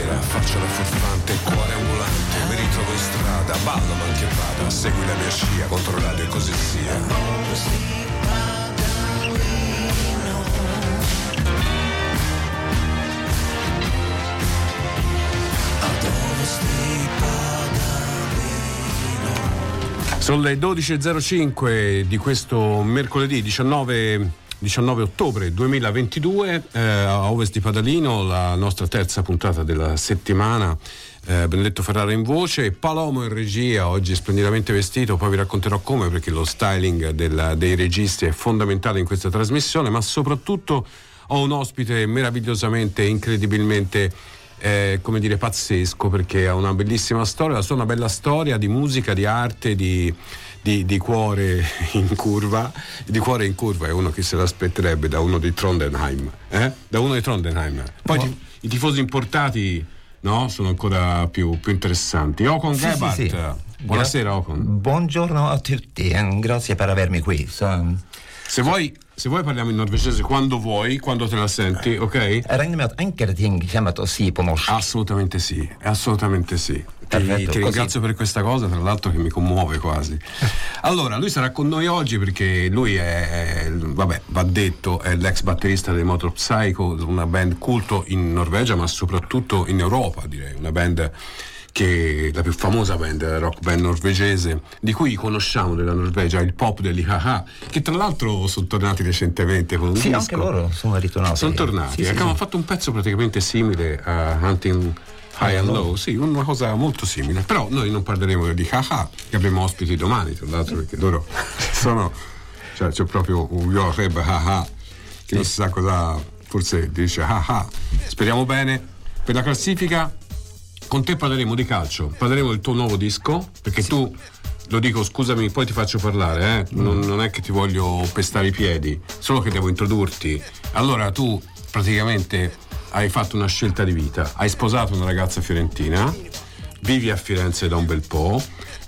nera, faccia da furfante, cuore ambulante, mi ritrovo in strada, ballo man che vada, segui la mia scia, controllate e così sia. Sono le 12.05 di questo mercoledì 19 ottobre 2022, a Ovest di Padalino, la nostra terza puntata della settimana. Benedetto Ferrara in voce, Palomo in regia, oggi splendidamente vestito, poi vi racconterò come, perché lo styling dei registi è fondamentale in questa trasmissione, ma soprattutto ho un ospite meravigliosamente, incredibilmente come dire pazzesco, perché ha una bellissima storia, la sua è una bella storia di musica, di arte, di cuore in curva. Di cuore in curva è uno che se l'aspetterebbe da uno di Trondheim, da uno di Trondheim. Poi i tifosi importati, no, sono ancora più interessanti. Ocon Gebhardt, sì. Buonasera Ocon. Buongiorno a tutti, grazie per avermi qui. Se vuoi parliamo in norvegese quando vuoi, quando te la senti, ok? Regner med at enkelte ting kommer til å si på norsk. Assolutamente sì. Ti ringrazio per questa cosa, tra l'altro, che mi commuove quasi. Allora, lui sarà con noi oggi perché lui va detto, è l'ex batterista dei Motor Psycho, una band culto in Norvegia, ma soprattutto in Europa, direi, una band che la più famosa band, rock band norvegese, di cui conosciamo della Norvegia, il pop degli Ha-Ha, che tra l'altro sono tornati recentemente con un disco. Sì, anche loro sono ritornati. Sono tornati, abbiamo fatto un pezzo praticamente simile a Hunting High and Low, sì, una cosa molto simile, però noi non parleremo degli Ha-Ha, che avremo ospiti domani, tra l'altro, perché loro sono, cioè c'è proprio un Yoreb Ha-Ha, che non si sa cosa, forse dice Ha-Ha, speriamo bene. Per la classifica con te parleremo di calcio, parleremo del tuo nuovo disco, perché tu, lo dico, scusami, poi ti faccio parlare, non è che ti voglio pestare i piedi, solo che devo introdurti. Allora, tu praticamente hai fatto una scelta di vita, hai sposato una ragazza fiorentina, vivi a Firenze da un bel po',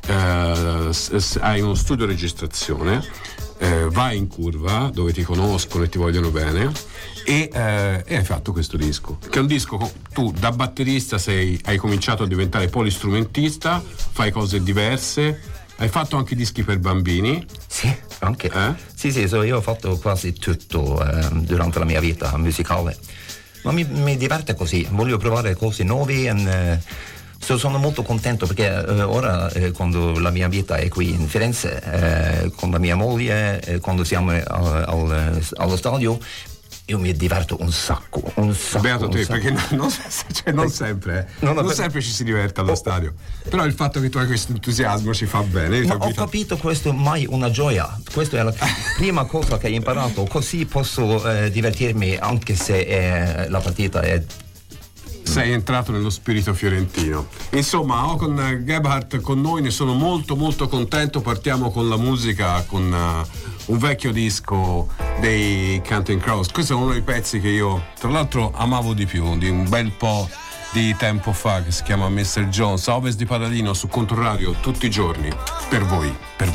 hai uno studio registrazione, vai in curva dove ti conoscono e ti vogliono bene, e hai fatto questo disco, che è un disco, tu da batterista hai cominciato a diventare polistrumentista, fai cose diverse, hai fatto anche dischi per bambini. Sì, anche. Sì, io ho fatto quasi tutto durante la mia vita musicale, ma mi diverte così, voglio provare cose nuove. Sono molto contento perché ora quando la mia vita è qui in Firenze con la mia moglie, quando siamo allo stadio, io mi diverto un sacco. Beato te, perché non sempre ci si diverte allo stadio, però il fatto che tu hai questo entusiasmo ci fa bene. Ma ho capito, questo è mai una gioia, questa è la prima cosa che ho imparato, così posso divertirmi anche se la partita è. Sei entrato nello spirito fiorentino. Insomma, Ocon Gebhardt con noi, ne sono molto molto contento. Partiamo con la musica, con un vecchio disco dei Counting Crows. Questo è uno dei pezzi che io tra l'altro amavo di più, di un bel po' di tempo fa, che si chiama Mr. Jones, a Ovest di Padalino, su Controradio, tutti i giorni, per voi.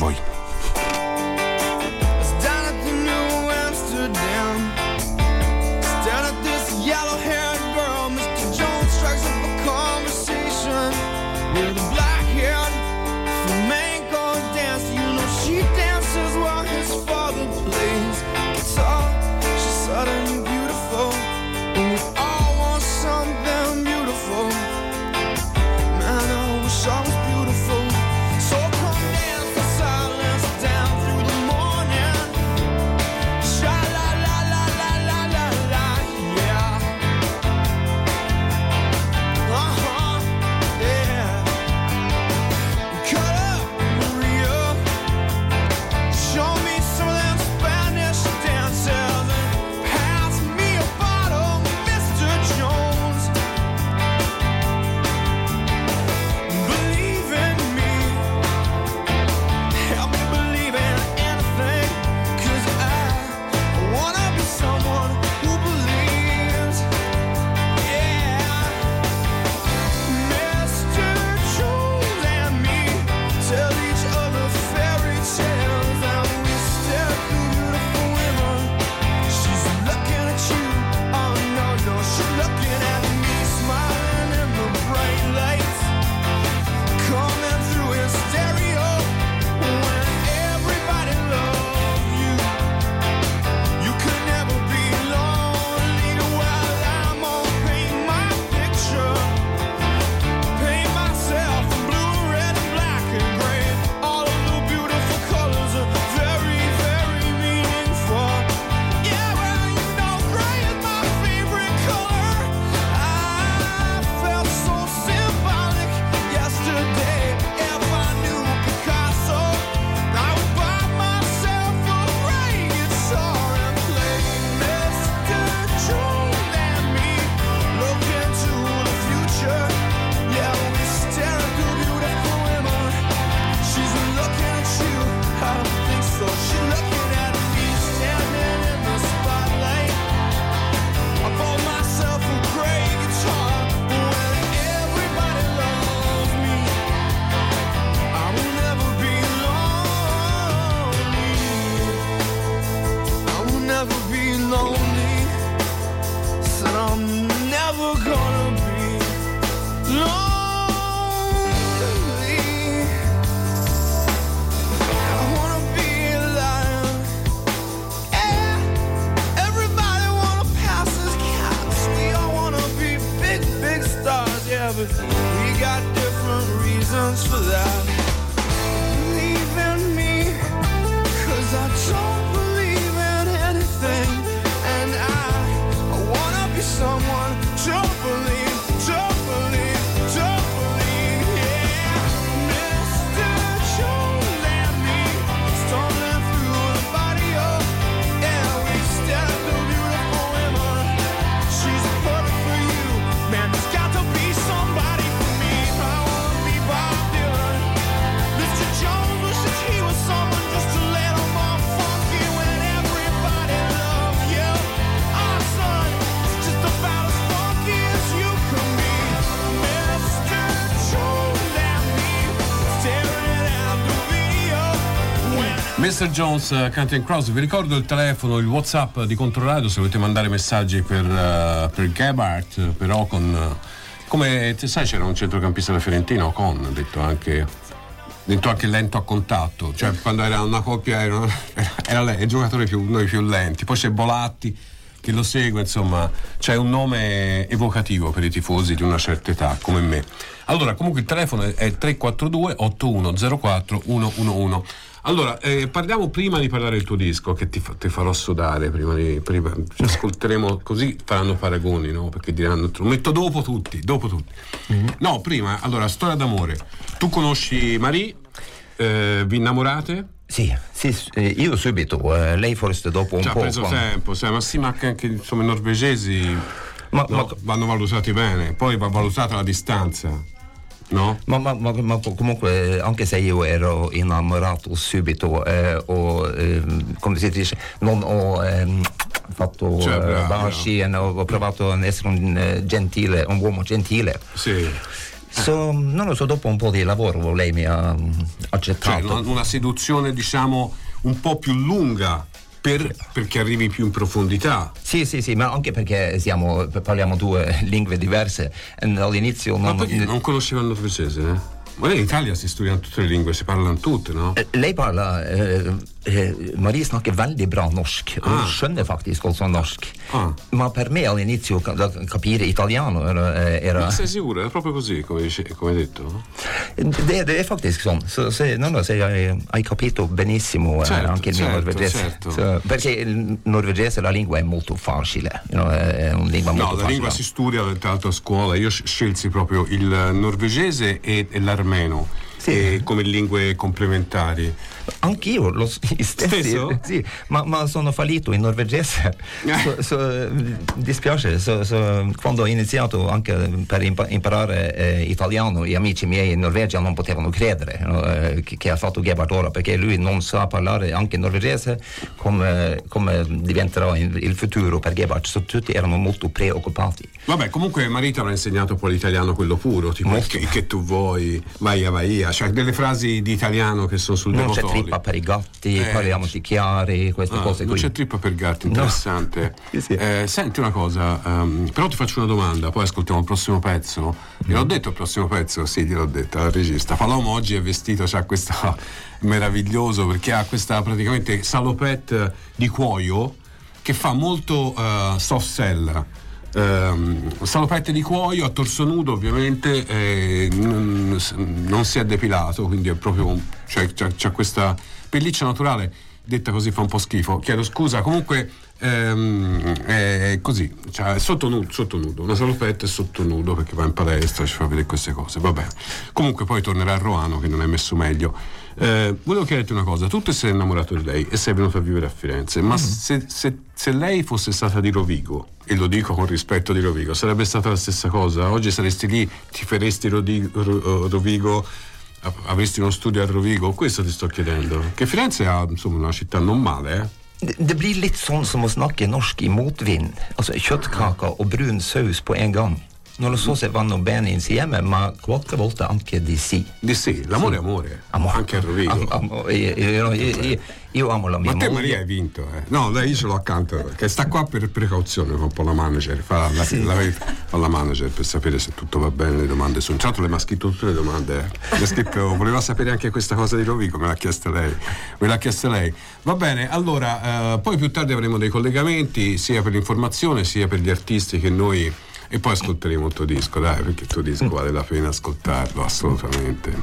With a black-haired flamenco dancer, you know she dances while his father plays guitar. She's suddenly beautiful, and we all want something beautiful. Man, I wish I was beautiful. So come dance in silence. yeah, but we got different reasons for that. Believe in me, 'cause I don't believe in anything, and I wanna be someone to believe, yeah. Mr. Jones and me, stumbling through the barrio, yeah, we stare at the beautiful women. She's perfect for you, man, there's got to be somebody for me. I wanna be Bob Dylan. Mr. Jones wishes he was someone just a little more funky when everybody loves you. Our son is just about as funky as you can be. Mr. Jones and me, staring at the video when Mr. Jones, Counting Crows. Vi ricordo il telefono, il WhatsApp di Controradio se volete mandare messaggi per Gebhardt, però come sai c'era un centrocampista della Fiorentina, Ocon, detto anche lento a contatto, cioè quando era una coppia era lei, il giocatore uno dei più lenti. Poi c'è Bolatti che lo segue, insomma c'è un nome evocativo per i tifosi di una certa età come me. Allora, comunque il telefono è 342 8104 111. Allora, parliamo prima di parlare del tuo disco, che ti farò sudare prima ci ascolteremo, così faranno paragoni, no? Perché diranno, lo metto dopo tutti. Mm-hmm. No, prima, allora, storia d'amore. Tu conosci Marie, vi innamorate? Sì, io subito, lei forse dopo un po'. Ci ha preso tempo, ma sì, ma anche insomma i norvegesi vanno valutati bene, poi va valutata la distanza. No? Ma comunque, anche se io ero innamorato subito come si dice, non ho fatto baci, ho provato ad essere un uomo gentile. Sì. Non lo so, dopo un po' di lavoro lei mi ha accettato. Cioè, una seduzione, diciamo, un po' più lunga perché arrivi più in profondità. Sì, ma anche perché parliamo due lingue diverse. All'inizio ma perché non conosceva il norvegese, eh? Ma in Italia si studiano tutte le lingue, si parlano tutte, no? Lei parla Marie snakker veldig bra norsk. Hun skjønner faktisk også norsk. Ma per me all'inizio capire italiano era... Ma sei sicuro? È proprio così, come hai detto? Det è faktisk sånn. Hai capito benissimo anche il mio norvegese. Certo. Perché il norvegese, la lingua è molto facile. È una lingua molto facile. La lingua si studia tra l'altro a scuola. Io scelsi proprio il norvegese e l'armeno. Sì. Come lingue complementari. Anch'io lo stesso? Sì, ma sono fallito in norvegese. Dispiace. Quando ho iniziato anche per imparare italiano, gli amici miei in Norvegia non potevano credere che ha fatto Gebhardt ora, perché lui non sa parlare anche norvegese come diventerà il futuro per Gebhardt. Tutti erano molto preoccupati. Vabbè, comunque Marita avrà insegnato poi l'italiano quello puro, tipo che tu vuoi, vai, cioè delle frasi di italiano che sono sul devotolio. Non c'è trippa per i gatti, parliamoci chiari, queste cose qui. Non c'è trippa per gatti, interessante. No. Sì. Senti una cosa, però ti faccio una domanda, poi ascoltiamo il prossimo pezzo. Gliel'ho detto il prossimo pezzo? Sì, gliel'ho detto al regista. Paloma oggi è vestito, c'ha questa meraviglioso, perché ha questa praticamente salopette di cuoio che fa molto soft sell. Salopette di cuoio a torso nudo, ovviamente, non si è depilato, quindi è proprio c'ha questa pelliccia naturale, detta così fa un po' schifo, chiedo scusa. Comunque è così, cioè sotto nudo, una salopette sotto nudo, perché va in palestra, ci fa vedere queste cose, va bene. Comunque poi tornerà a Roano, che non è messo meglio. Volevo chiederti una cosa, tu ti sei innamorato di lei e sei venuto a vivere a Firenze, ma se lei fosse stata di Rovigo, e lo dico con rispetto di Rovigo, sarebbe stata la stessa cosa? Oggi saresti lì, ti faresti Rovigo, avresti uno studio a Rovigo? Questo ti sto chiedendo, che Firenze ha insomma una città non male, Det blir litt sånn som å snakke norsk i motvind. Altså kjøttkaker og brun saus på en gang. Non lo so se vanno bene insieme, ma qualche volta anche di sì. Di sì, l'amore è amore. Anche a Rovigo. Io amo la mia moglie. Ma te Maria hai vinto, No, lei io ce l'ho accanto, che sta qua per precauzione, fa un po' la manager, fa la manager per sapere se tutto va bene, le domande sono. Tra l'altro le mi ha scritto tutte le domande. Mi ha scritto, voleva sapere anche questa cosa di Rovigo, me l'ha chiesta lei. Va bene, allora poi più tardi avremo dei collegamenti sia per l'informazione sia per gli artisti che noi E poi ascolteremo il tuo disco, dai, perché il tuo disco vale la pena ascoltarlo, assolutamente.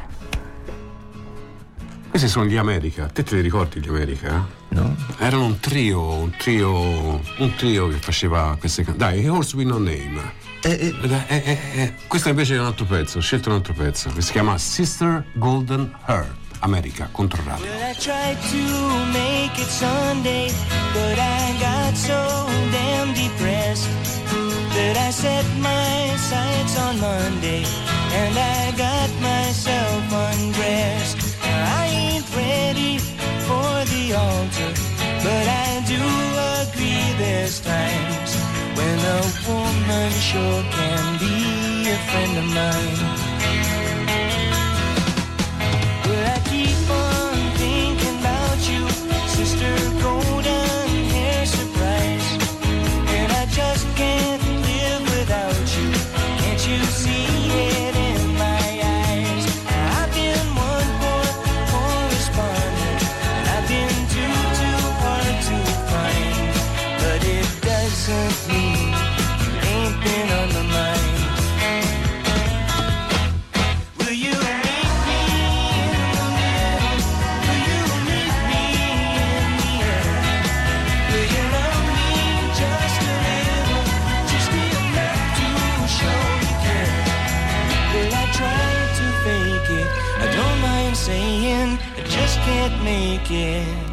Questi sono gli America. Te li ricordi gli America? No. Erano un trio che faceva queste canzoni. Dai, Horse with No Name. Questo invece è un altro pezzo, ho scelto un altro pezzo che si chiama Sister Golden Hair. America contro Radio. Well, I tried to make it Sunday, but I got so damn depressed that I set my sights on Monday and I got myself undressed. I ain't ready for the altar, but I do agree there's times when a woman sure can be a friend of mine. Well, I keep on thinking about you, sister golden hair surprise, and I just can't live without you. Can't you see it in my eyes? I've been one poor correspondent, and I've been too hard to find, but it doesn't mean you ain't been on my mind. Will you meet me in the middle? Will you meet me in the air? Will you love me just a little, just enough to show you care? Will I try to fake it? I don't mind saying I just can't make it.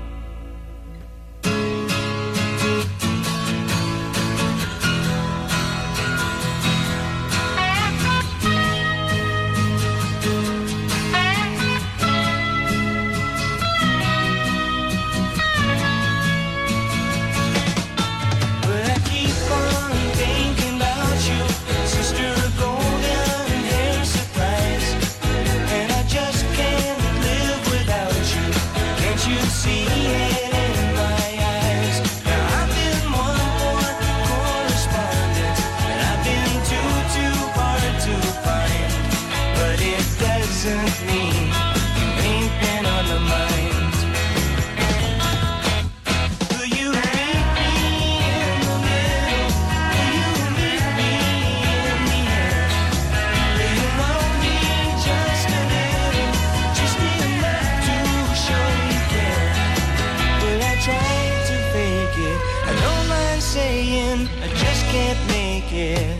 Well, I keep on thinking about you, sister golden hair surprise, and I just can't live without you. Can't you see it in my eyes? Now I've been one more correspondent, and I've been too hard to find, but it doesn't mean you ain't been on my mind. Will you meet me in the middle? Will you meet me in the air? Will you love me just a little, just enough to show you care? Will I try to fake it? I don't mind saying I just can't make it.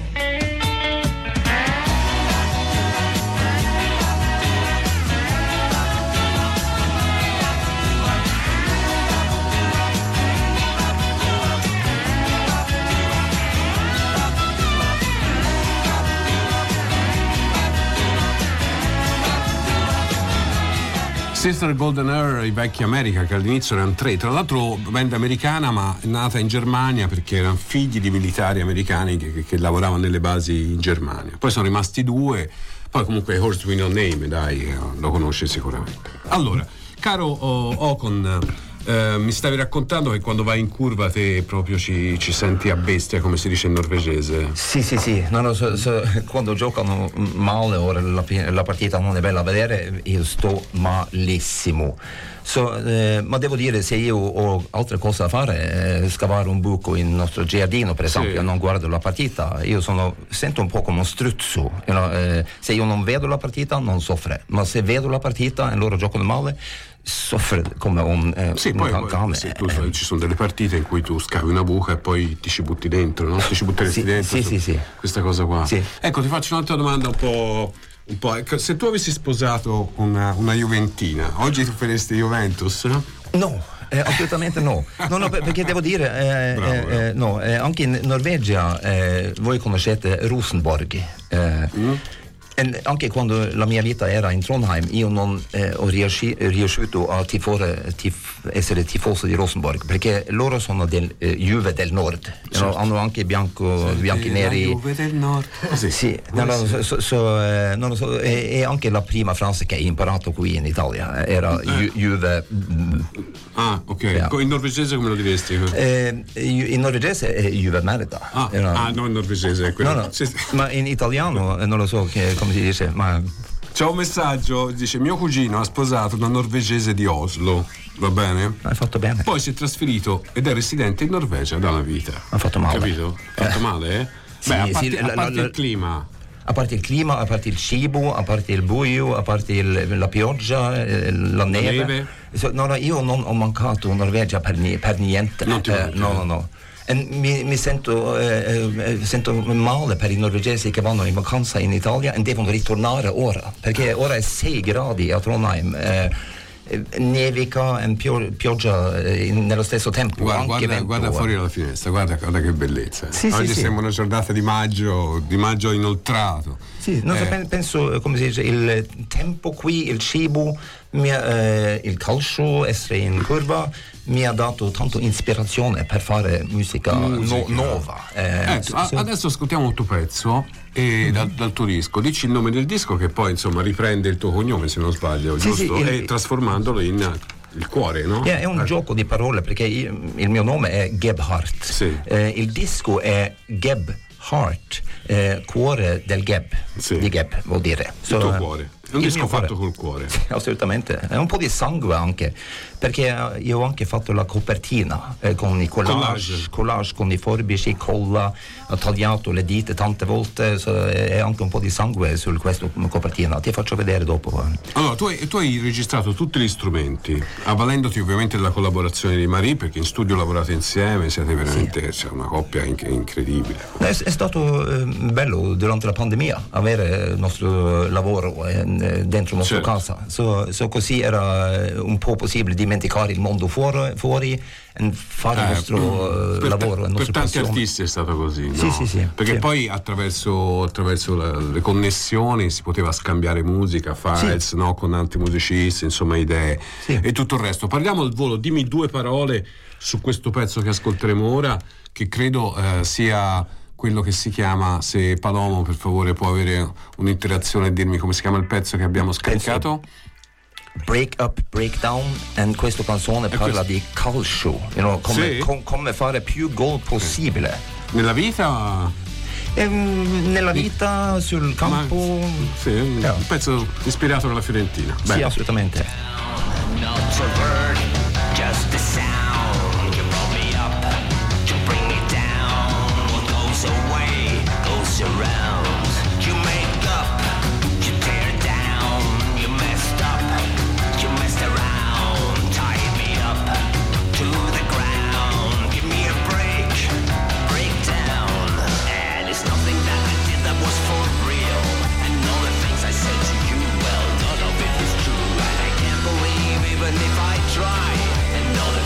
Sister Golden Hair, i vecchi America, che all'inizio erano 3, tra l'altro band americana ma nata in Germania perché erano figli di militari americani che lavoravano nelle basi in Germania. Poi sono rimasti 2, poi comunque Horse with No Name, dai, lo conosce sicuramente. Allora, caro Ocon, mi stavi raccontando che quando vai in curva te proprio ci senti a bestia, come si dice in norvegese. Sì. No, quando giocano male o la partita non è bella a vedere, io sto malissimo. Ma devo dire, se io ho altre cose da fare, scavare un buco in nostro giardino per esempio, non guardo la partita, io sento un po' come uno struzzo. Se io non vedo la partita non soffre, ma se vedo la partita e loro giocano male soffre come un cane. Sì, ci sono delle partite in cui tu scavi una buca e poi ti ci butti dentro, no? Ti ci butteresti dentro. Sì. Questa cosa qua. Sì. Ecco, ti faccio un'altra domanda un po'. Se tu avessi sposato una juventina, oggi tu faresti Juventus? No, assolutamente no. No, perché devo dire, no, anche in Norvegia voi conoscete Rosenborg. E anche quando la mia vita era in Trondheim, io non ho riuscito a essere tifoso di Rosenborg, perché loro sono del Juve del Nord, certo. Hanno anche bianchi neri. Juve del Nord. Sì. Non lo so, e anche la prima frase che hai imparato qui in Italia era Juve. Ah, ok. Yeah. In norvegese come lo diresti? In norvegese è Juve merda. No, in norvegese è quello. No. Ma in italiano non lo so come si dice, ma c'è un messaggio, dice: mio cugino ha sposato una norvegese di Oslo, va bene? Hai fatto bene. Poi si è trasferito ed è residente in Norvegia da una vita. Ha fatto male. Capito? Ha fatto male, Beh, a parte il clima. A parte il clima, a parte il cibo, a parte il buio, a parte la pioggia, la neve. No, io non ho mancato Norvegia per niente. No. E mi sento male per i norvegesi che vanno in vacanza in Italia e devono ritornare ora, perché ora è 6 gradi a Trondheim. Nevica e pioggia nello stesso tempo. Guarda fuori dalla finestra, guarda che bellezza. Oggi sembra una giornata di maggio inoltrato. Sì, penso, come si dice, il tempo qui, il cibo, il calcio, essere in curva mi ha dato tanto ispirazione per fare musica. Nuova. Adesso ascoltiamo il tuo pezzo dal tuo disco. Dici il nome del disco che poi insomma riprende il tuo cognome, se non sbaglio, giusto? E trasformandolo in il cuore, no? È un gioco di parole, perché il mio nome è Gebhardt. Sì. Il disco è Gebhardt, cuore del Geb. Sì. Di Geb vuol dire. Il tuo cuore. È un disco fatto col cuore. Sì, assolutamente. È un po' di sangue anche, perché io ho anche fatto la copertina con i collage con i forbici, colla, ho tagliato le dita tante volte, è anche un po' di sangue su questa copertina. Ti faccio vedere dopo. Allora, tu hai registrato tutti gli strumenti, avvalendoti ovviamente della collaborazione di Marie, perché in studio lavorate insieme, siete veramente una coppia incredibile. È stato bello durante la pandemia avere il nostro lavoro dentro la nostra casa, così era un po' possibile dimenticare il mondo fuori e fare il nostro lavoro, il nostro per tanti passione. artisti è stato così, no? Sì. Perché poi attraverso le connessioni si poteva scambiare musica, files, no? Con altri musicisti, insomma, idee e tutto il resto. Parliamo al volo, dimmi 2 parole su questo pezzo che ascolteremo ora, che credo sia quello che si chiama, se Palomo per favore può avere un'interazione e dirmi come si chiama il pezzo che abbiamo scaricato. Break Up, Breakdown, e questa canzone parla di calcio, come fare più gol possibile. Nella vita? Nella vita, sul campo. Un pezzo ispirato dalla Fiorentina. Sì, assolutamente. Even if I try, and all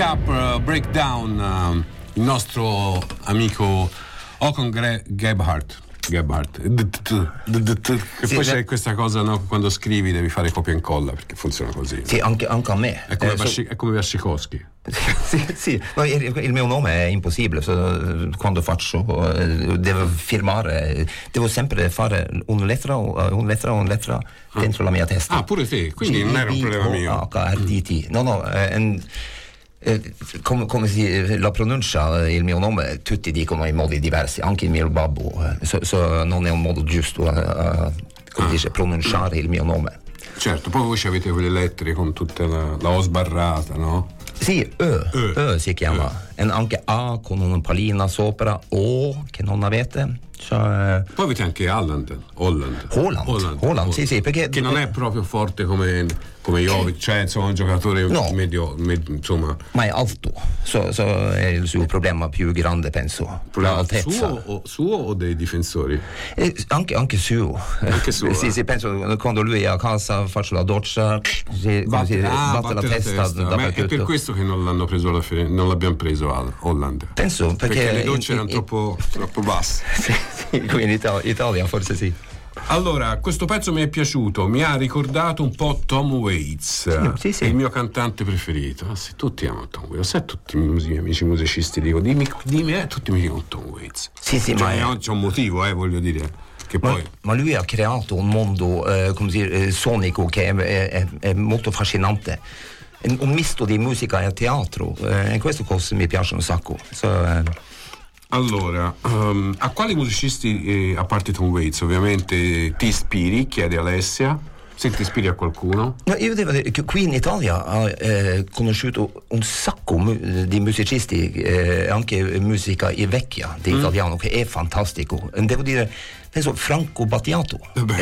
Up Breakdown, il nostro amico Håkon Gebhardt. E poi c'è questa cosa, no? Quando scrivi devi fare copia e incolla perché funziona così. Sì, anche a me. È come Wasikowski. Sì. No, il mio nome è impossibile. Quando faccio, devo firmare, devo sempre fare una lettera dentro la mia testa. Ah, pure te, quindi non era un problema mio. HRDT. No. Come si la pronuncia il mio nome, tutti dicono in modi diversi, anche il mio babbo, non è un modo giusto come dice, pronunciare il mio nome. Certo, poi voi avete quelle lettere con tutta la O sbarrata, no? Sì, si chiama, e anche A con una pallina sopra, O che non avete. Cioè... Poi avete anche Holland, sì, perché che non è proprio forte come Jovic, cioè insomma un giocatore medio, insomma. Ma è alto, è il suo problema più grande, penso. L'altezza. Suo o dei difensori? Anche suo. Sì, penso quando lui è a casa, faccio la doccia, batte la testa. Ma è per questo che non l'hanno preso non l'abbiamo preso a Holland. Penso perché le docce erano troppo basse. Sì, qui in Italia forse sì. Allora, questo pezzo mi è piaciuto, mi ha ricordato un po' Tom Waits, sì. il mio cantante preferito. Se tutti amano Tom Waits, sai, tutti i miei amici musicisti dico, dimmi, tutti mi dicono Tom Waits. Sì, cioè, ma c'è un motivo, voglio dire. Che ma lui ha creato un mondo sonico che è molto affascinante. Un misto di musica e teatro, e queste cose mi piacciono un sacco. Allora, a quali musicisti, a parte Tom Waits ovviamente, ti ispiri? Chiede Alessia. Se ti ispiri a qualcuno? No, io devo dire che qui in Italia ho conosciuto un sacco di musicisti, anche musica vecchia di italiano, che è fantastico. Devo dire, penso Franco Battiato.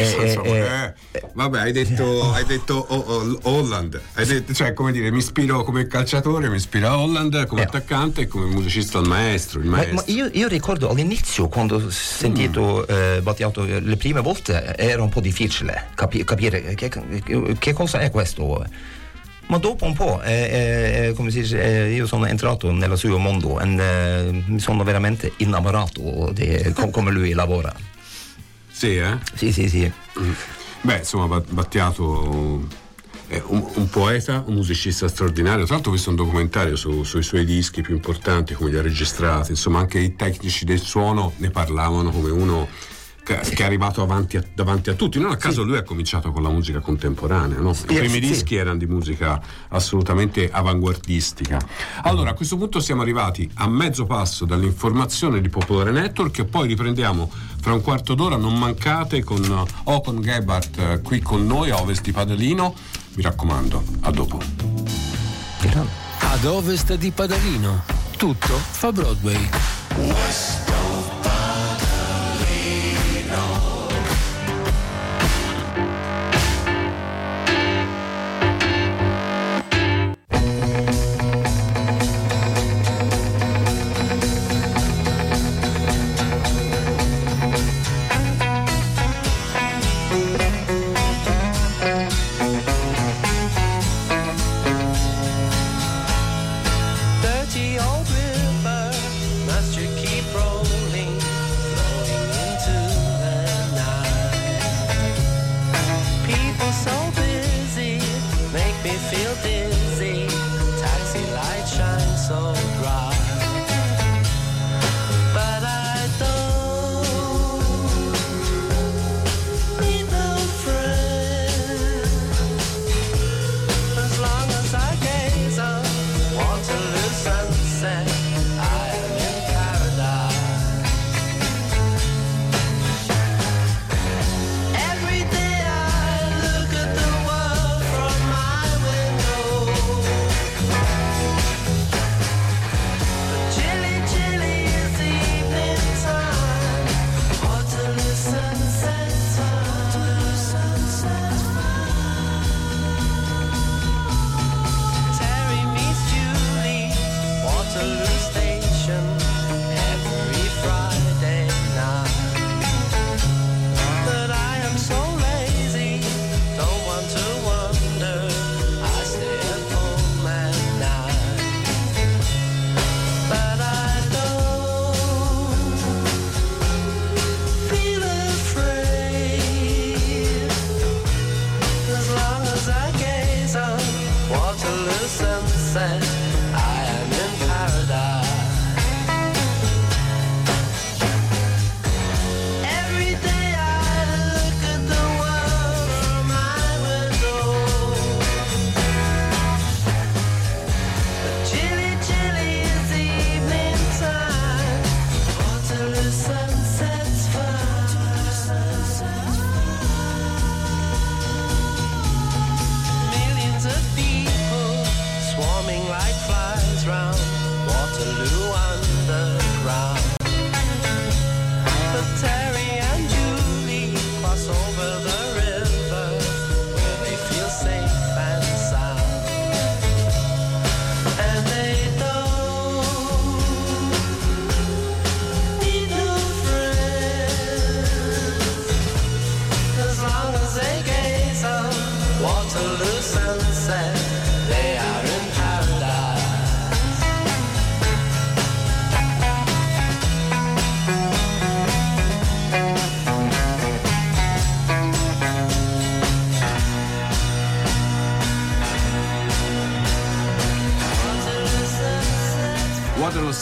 Vabbè, hai detto Holland. Hai detto, cioè, come dire, mi ispiro come calciatore, mi ispiro a Holland come attaccante e come musicista al maestro. Ma io ricordo all'inizio, quando ho sentito Battiato le prime volte, era un po' difficile capire che cosa è questo. Ma dopo un po', come si dice, io sono entrato nel suo mondo e mi sono veramente innamorato di come lui lavora. Sì, Sì. Beh, insomma, Battiato è un poeta, un musicista straordinario. Tra l'altro ho visto un documentario sui suoi dischi più importanti, come li ha registrati. Insomma, anche i tecnici del suono ne parlavano come uno che è arrivato davanti a tutti. Non a caso lui ha cominciato con la musica contemporanea, no? I primi dischi erano di musica assolutamente avanguardistica. Allora, a questo punto siamo arrivati a mezzo passo dall'informazione di Popolare Network e poi riprendiamo fra un quarto d'ora. Non mancate con Håkon Gebhardt qui con noi a Ovest di Padalino. Mi raccomando, a dopo. Ad Ovest di Padalino tutto fa Broadway. Dirty old river, must you keep rolling?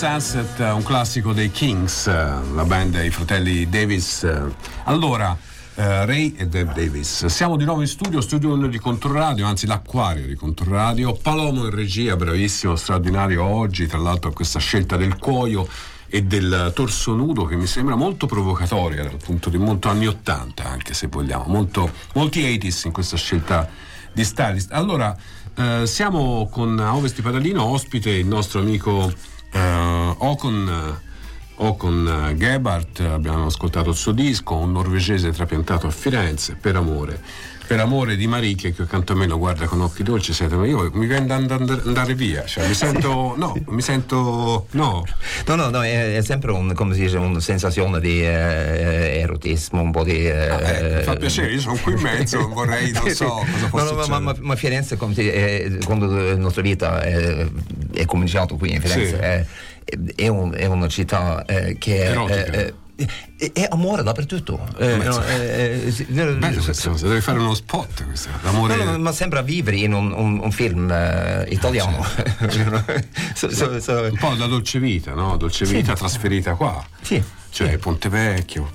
Sunset, un classico dei Kings, la band dei fratelli Davis. Allora, Ray e Deb Davis. Siamo di nuovo in studio 1 di Controradio, anzi l'acquario di Controradio. Palomo in regia, bravissimo, straordinario oggi, tra l'altro a questa scelta del cuoio e del torso nudo che mi sembra molto provocatoria dal punto di molto anni 80, anche se vogliamo, molti 80s in questa scelta di stylist. Allora, siamo con a Ovest di Padalino, ospite il nostro amico Håkon Gebhardt. Abbiamo ascoltato il suo disco, un norvegese trapiantato a Firenze, per amore di Mariche, che accanto a me lo guarda con occhi dolci. Io mi viene da andare via, cioè è sempre come si dice, una sensazione di erotismo, un po' di fa piacere, io sono qui in mezzo, non vorrei, non so cosa possa ma Firenze, quando la nostra vita è cominciato qui in Firenze, sì. È una città che è amore dappertutto. Devi fare uno spot, questo l'amore. No, ma sembra vivere in un film italiano. Un po' la dolce vita, no? Dolce vita, sì. Trasferita qua. Sì. Cioè Ponte Vecchio.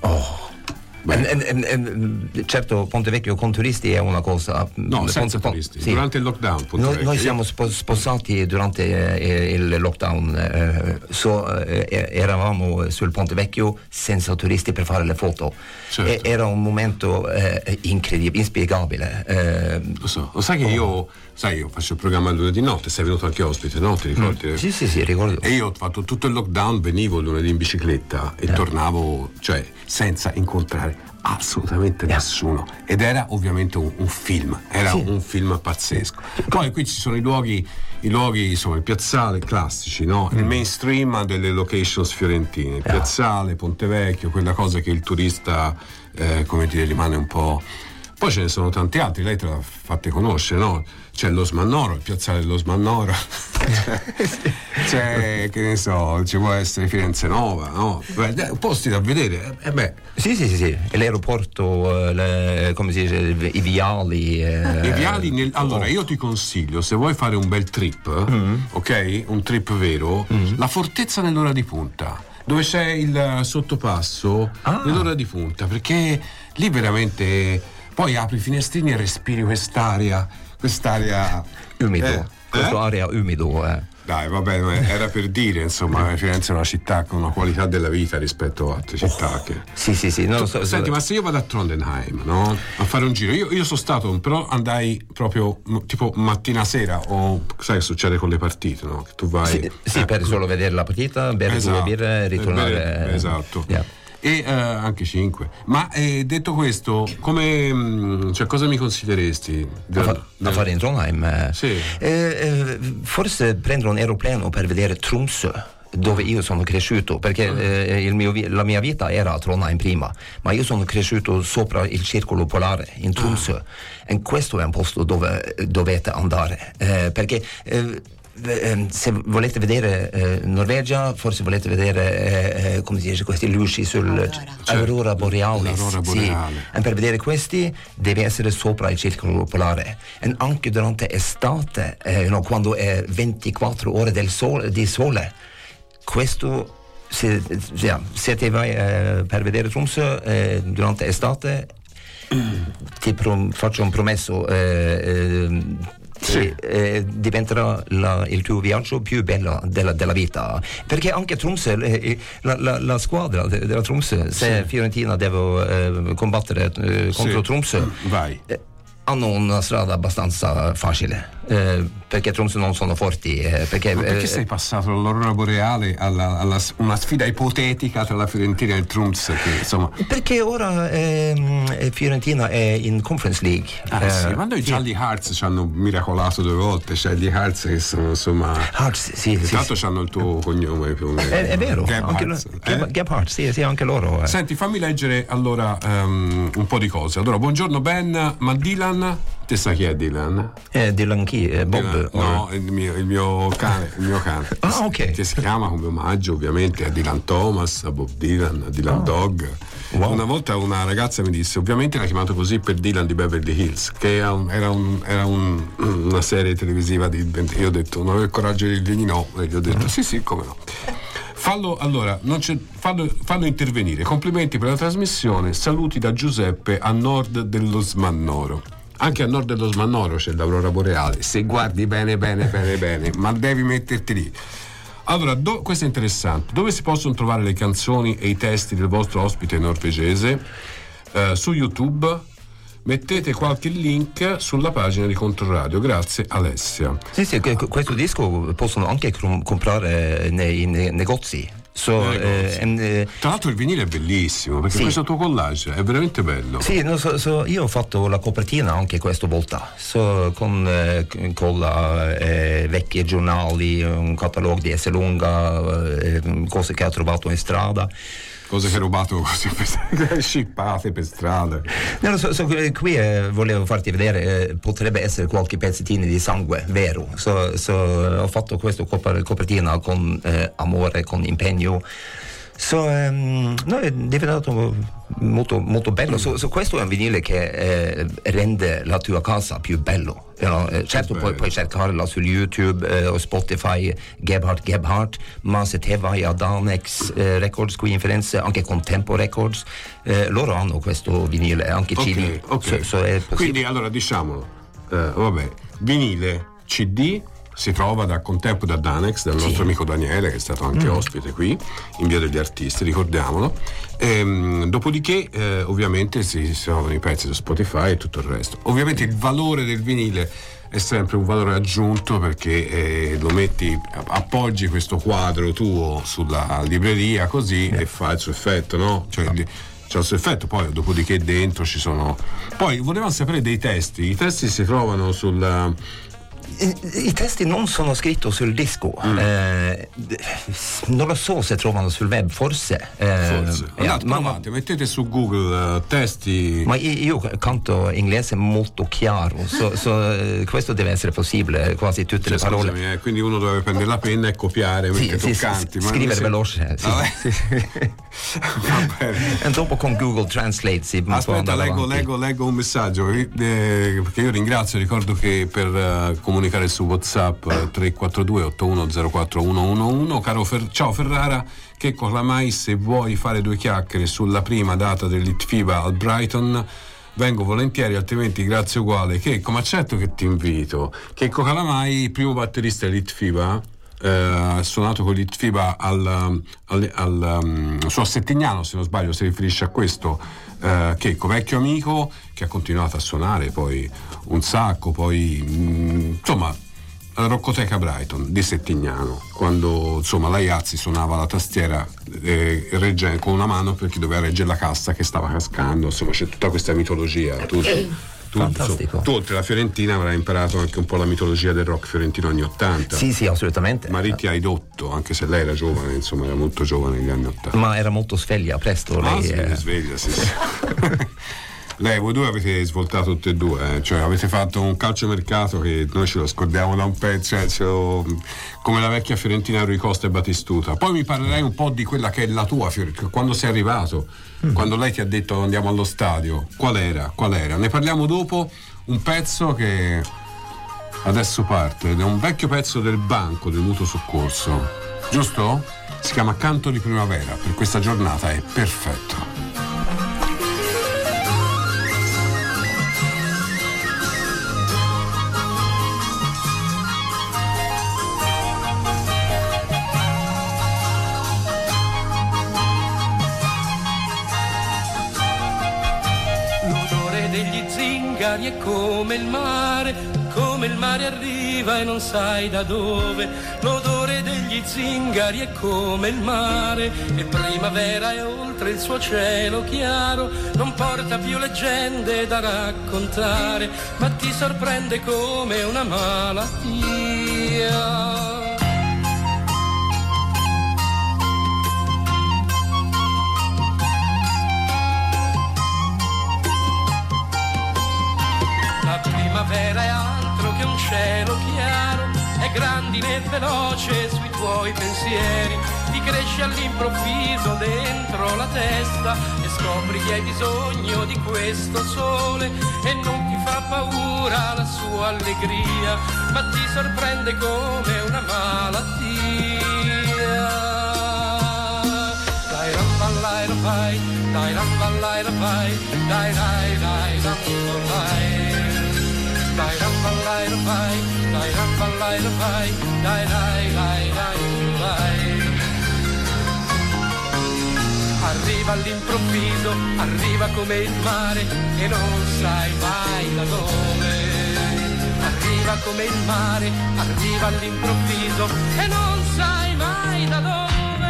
Certo, Ponte Vecchio con turisti è una cosa. No, senza turisti. Sì. Durante il lockdown noi siamo sposati durante il lockdown, eravamo sul Ponte Vecchio senza turisti per fare le foto. Certo. Era un momento incredibile, inspiegabile. Lo sai che io faccio il programma il lunedì notte, sei venuto anche ospite, no? Ti ricordi? Sì, ricordo. E io ho fatto tutto il lockdown, venivo lunedì in bicicletta e tornavo, cioè senza incontrare assolutamente nessuno, ed era ovviamente un film, un film pazzesco. Poi qui ci sono i luoghi insomma, il piazzale classici, no? Il mainstream delle locations fiorentine, il piazzale, Ponte Vecchio, quella cosa che il turista come dire rimane un po'. Poi ce ne sono tanti altri, lei te l'ha fatte conoscere, no? C'è lo Smannoro, il piazzale dello Smannoro, c'è, che ne so, ci può essere Firenze Nova, no? Posti da vedere, Sì, e l'aeroporto, come si dice, i viali. I viali, allora io ti consiglio, se vuoi fare un bel trip, ok? Un trip vero, la fortezza nell'ora di punta, dove c'è il sottopasso nell'ora di punta, perché lì veramente poi apri i finestrini e respiri quest'aria umido, questa area umido. Dai, va bene, era per dire, insomma, Firenze è una città con una qualità della vita rispetto a altre città che. Sì, non lo so. Senti, ma se io vado a Trondheim, no? A fare un giro, io sono stato, però andai proprio tipo mattina sera, o sai che succede con le partite, no? Che tu vai. Sì, per solo vedere la partita, bere due birre, ritornare. Esatto. Yeah. E anche 5. Ma detto questo, come cosa mi consiglieresti da fare in Trondheim? Sì. Forse prendere un aeroplano per vedere Tromsø, dove io sono cresciuto, perché la mia vita era a Trondheim prima, ma io sono cresciuto sopra il circolo polare in Tromsø, e questo è un posto dove dovete andare, perché se volete vedere Norvegia, forse volete vedere come si dice, questi luci sull'aurora boreale. Sì. E per vedere questi devi essere sopra il circolo polare, e anche durante estate, quando è 24 ore di sole, questo se ti vai per vedere Tromsø durante estate, ti faccio un promesso, diventerà il tuo viaggio più bello della vita, perché anche Tromsø, la squadra della Tromsø, se Fiorentina deve combattere contro Tromsø, vai. Hanno una strada abbastanza facile, perché Tromsø non sono forti. Perché sei passato dall'aurora boreale alla una sfida ipotetica tra la Fiorentina e il Tromsø, insomma. Perché ora Fiorentina è in Conference League. Sì, ma noi già gli Hearts ci hanno miracolato 2 volte, cioè gli Hearts che sono, insomma. Hearts, sì. Tanto hanno il tuo cognome più o meno. È vero. Gebhardt, sì, anche loro. Senti, fammi leggere allora un po' di cose. Allora, buongiorno Ben, ma Dylan. Te sai chi è Dylan? Dylan chi? Bob? No, il mio cane. Ah, ok. Che si chiama come omaggio ovviamente a Dylan Thomas, a Bob Dylan, a Dylan Dog. Wow. Una volta una ragazza mi disse, ovviamente l'ha chiamato così per Dylan di Beverly Hills, che era una serie televisiva io ho detto, non avevo il coraggio di dirgli no, e gli ho detto sì, come no. Fallo intervenire. Complimenti per la trasmissione. Saluti da Giuseppe a nord dello Smannoro. Anche a nord dello Smannoro c'è l'aurora boreale. Se guardi bene, ma devi metterti lì. Allora, questo è interessante. Dove si possono trovare le canzoni e i testi del vostro ospite norvegese? Su YouTube. Mettete qualche link sulla pagina di Controradio. Grazie Alessia. Sì, questo disco possono anche comprare nei negozi. Tra l'altro il vinile è bellissimo, perché questo tuo collage è veramente bello. Sì, io ho fatto la copertina anche questa volta, con vecchi giornali, un catalogo di Esselunga, cose che ho trovato in strada. Cose che hai rubato così scippate per strada. Qui volevo farti vedere, potrebbe essere qualche pezzettino di sangue vero. Ho fatto questa copertina con amore, con impegno. È diventato molto, molto bello. Questo è un vinile che rende la tua casa più bello. Certo, puoi cercarla su YouTube o Spotify, Gebhardt, ma se te vai ad Annex Records qui in Firenze, anche con Tempo Records, loro hanno questo vinile, anche CD. Okay. Quindi allora diciamolo, vinile, CD si trova da Contempo da Danex, dal nostro amico Daniele, che è stato anche ospite qui in Via degli Artisti, ricordiamolo. Dopodiché ovviamente si trovano i pezzi su Spotify e tutto il resto. Ovviamente il valore del vinile è sempre un valore aggiunto, perché lo metti, appoggi questo quadro tuo sulla libreria così e fa il suo effetto, no? Cioè, c'è il suo effetto. Poi dopodiché dentro ci sono, poi volevamo sapere dei testi. I testi si trovano I testi non sono scritti sul disco, non lo so se trovano sul web, forse. Mettete su Google testi. Ma io canto inglese molto chiaro, questo deve essere possibile, quasi tutte le parole. Scusami, quindi uno deve prendere la penna e copiare mentre tu canti. Scrivere veloce. E dopo con Google Translate si aspetta, leggo un messaggio, perché io ricordo che per comunicare su WhatsApp 342 8104 ciao Ferrara, che mai se vuoi fare due chiacchiere sulla prima data dell'Itfiba al Brighton vengo volentieri, altrimenti grazie uguale. Checco, ma certo che ti invito. Checco Calamai, primo batterista dell'Itfiba, ha suonato con l'Itfiba su a Settignano, se non sbaglio, si riferisce a questo. Checco, vecchio amico che ha continuato a suonare poi un sacco, poi insomma alla Roccoteca Brighton di Settignano, quando insomma la Iazzi suonava la tastiera con una mano perché doveva reggere la cassa che stava cascando. Insomma, c'è tutta questa mitologia. Fantastico. Tu oltre alla Fiorentina avrai imparato anche un po' la mitologia del rock fiorentino anni 80. Sì, assolutamente. Maritti hai dotto, anche se lei era giovane, insomma era molto giovane negli anni 80. Ma era molto sveglia presto lei. Sveglia, sì. Lei, voi due avete svoltato tutte e due, cioè avete fatto un calciomercato che noi ce lo scordiamo da un pezzo, come la vecchia Fiorentina Rui Costa e Battistuta. Poi mi parlerai un po' di quella che è la tua Fiorentina, quando sei arrivato, quando lei ti ha detto andiamo allo stadio, qual era? Ne parliamo dopo. Un pezzo che adesso parte ed è un vecchio pezzo del Banco del Mutuo Soccorso, giusto? Si chiama Canto di Primavera, per questa giornata è perfetto. È come il mare arriva e non sai da dove. L'odore degli zingari è come il mare, e primavera è oltre il suo cielo chiaro. Non porta più leggende da raccontare, ma ti sorprende come una malattia. Primavera è altro che un cielo chiaro, è grandine e veloce sui tuoi pensieri, ti cresce all'improvviso dentro la testa e scopri che hai bisogno di questo sole e non ti fa paura la sua allegria, ma ti sorprende come una malattia. pai, dai ramballai la pai, dai dai dai ramballai. Dai ramballai la pai, dai ramballai la pai, dai dai dai dai. Arriva all'improvviso, arriva come il mare e non sai mai da dove. Arriva come il mare, arriva all'improvviso e non sai mai da dove.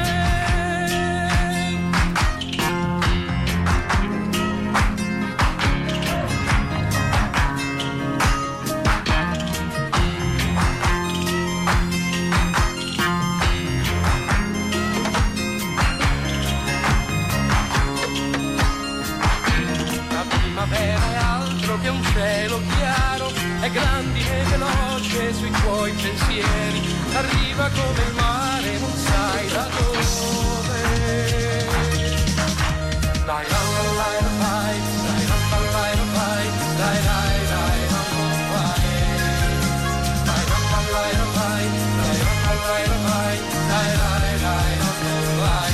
Che un cielo chiaro è grandine e veloce sui tuoi pensieri, arriva come il mare, non sai da dove. Dai ramballai la pai, dai ramballai la pai, dai dai dai ramballai. Dai ramballai la pai, dai ramballai la pai, dai dai dai ramballai.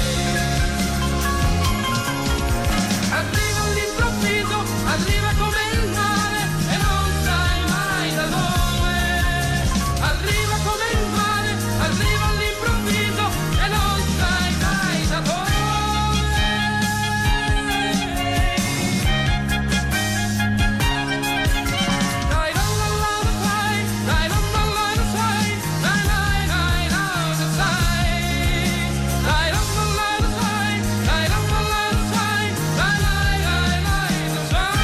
Arriva all'improvviso, arriva come il mare e non sai mai da dove. Arriva come il mare, arriva all'improvviso e non sai mai da dove. Dai la la la la sai, dai la la la la sai, dai dai dai la la sai. Dai la la la la sai, dai la la la la sai, dai dai dai la sai.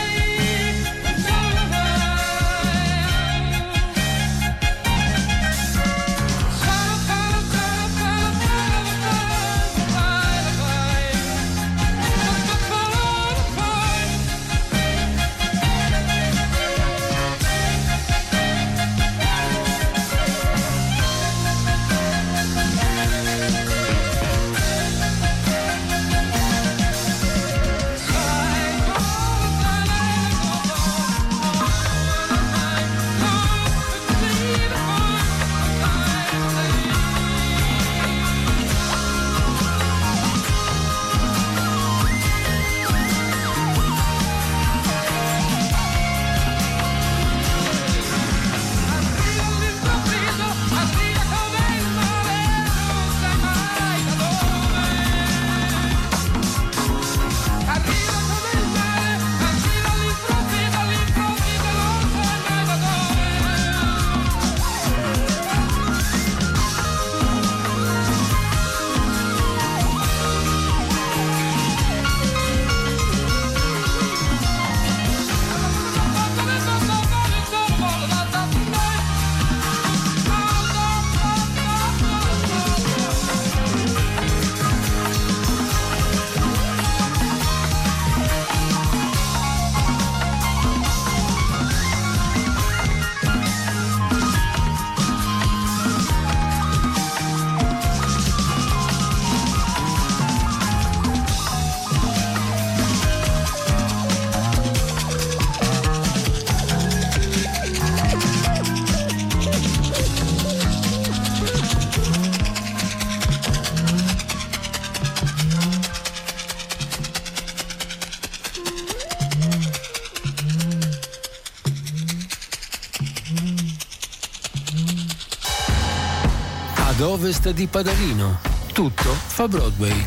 Ad ovest di Padalino, tutto fa Broadway.